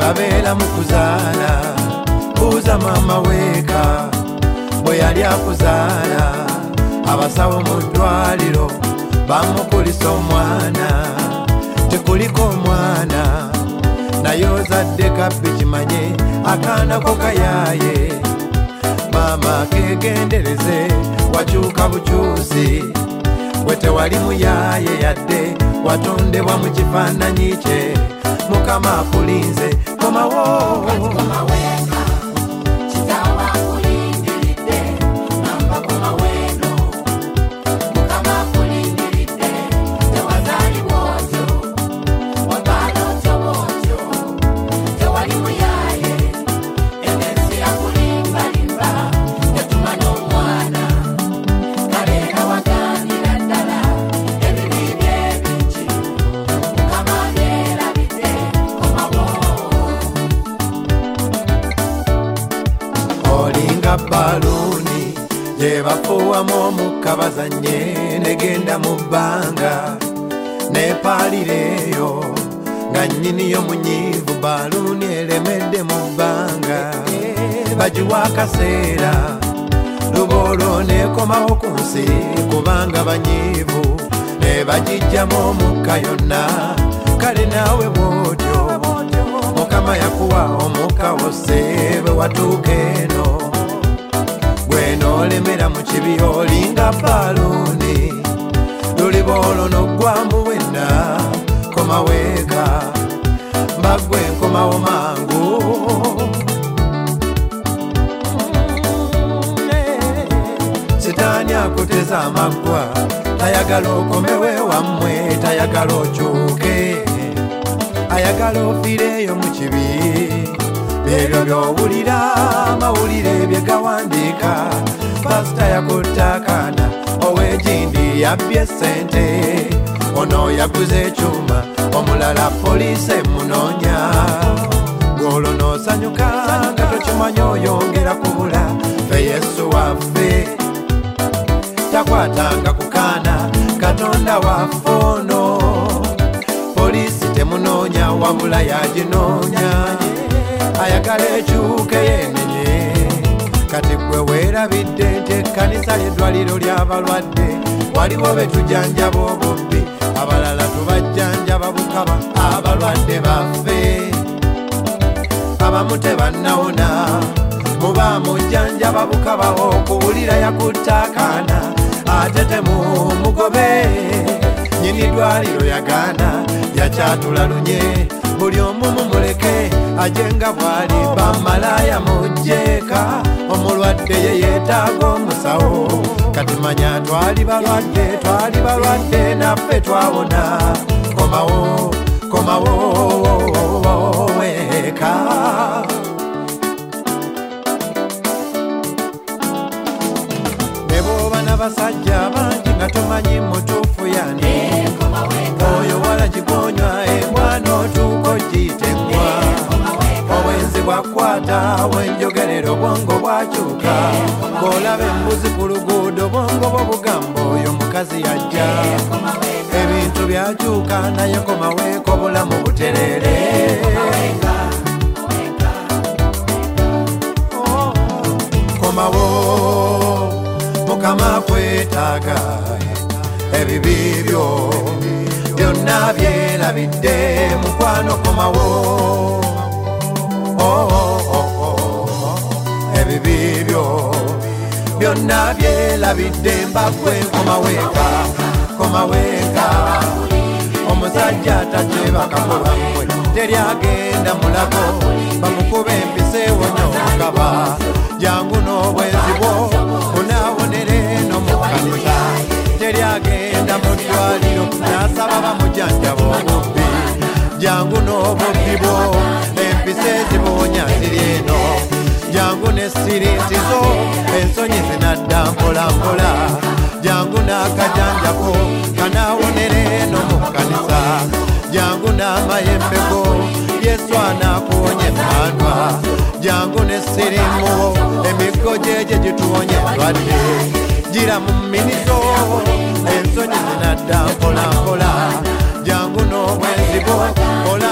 kabeera mu kuzaala buuza maama weeka bwe yali akuzaala abasawo mu ddwaliro bamukulisa omwana tekuliko omwana naye ozadde kabbi kimanye akaana ko kayaaye maama kegendereze wakyuka bukyusi we tewali muyaaye yadde watondebwa mu kifaananyi kye mukama akulinze komawo baluni yebafuwamu omukka bazanye negenda mu bbanga nepalireeyo nga nnyiniyo munyiivu baluni eremedde mu bbanga bagiwa akaseera luboolo nekomawo ku nsi kubanga banyiivu ne bagijjamu omukka yonna kale naawe bwotyo mukama yakuwa omukka wose bwe watuuka eno nolemera mu kibi olinga baluni luliboolo noggwamu wenna koma weeka mbagwe nkomawo mangu sitaani akuteza amaggwa tayagala okomewe wammwe tayagala okyuke ayagala ofiireeyo mu kibi ebyo by'owulira amawulire bye gawandiika pasita yakutte akaana ow'egindi yabbye ssente ono yaguze ekyuma omulala poliisi emunoonya gw'olwo n'osanyuka nga tokimanya oyongera kubula fe yesu waffe takwatanga ku kaana katonda waffe ono poliisi temunoonya wabula yaginoonya ayagala ekyuke yenenye kati gwe weerabidde nti ekkanisa ly'eddwaliro ly'abalwadde waliwo betujjanjaba obubbi abalala tubajjanjaba bukaba abalwadde baffe abamu tebannawona muba mujjanjaba bukaba okuwulira yakutte akaana ate temumugobe nyini ddwaliro yagaana yakyatula lunye buli omu mumuleke ajenga bwali bamalaya mujjeeka omulwadde ye yeetaaga omusawo kati manya twali balwadde naffe twawona komawo weeka ne bw'oba n'abasajja bangi nga tomanyi mutuufu yani oyo wala gigonywa emwana otuuka ogiyitengwa obwenzi bwakwata wenjogerera obwongo bwakyuka bw'olaba embuzi ku luguudo obwongo bwo bugamba oyo mukazi yajja ebintu byakyuka naye komaweeko obulamu buterere komawo mukama kwetaaga ebibi byo byonna byerabidde mukwano komawo ebibi byo byonna byerabidde mbagwe komaweeka omusajja takyebaka mulammwe teryagenda mulago bamukuba empisa ewonya omukaba jangu n'obwenzi bwo onaabonere no mu kkanisa teryagenda mu ddwaliro n'asaba bamujjanjaba obubbi jangu n'obubbi bwo empisa ezibuwonya ziri eno jangu n'essirintizo ensonyi zinadda mpolampola jangu n'akajanjako kanaawonere no mu kkanisa jangu n'amayembeko yesu anaakuwonya emmandwa jangu n'essirimu emiggo gyegye gituwonya endwadde gira mu minizo ensonyi zinadda mpolampola jangu n'obwenzi bwo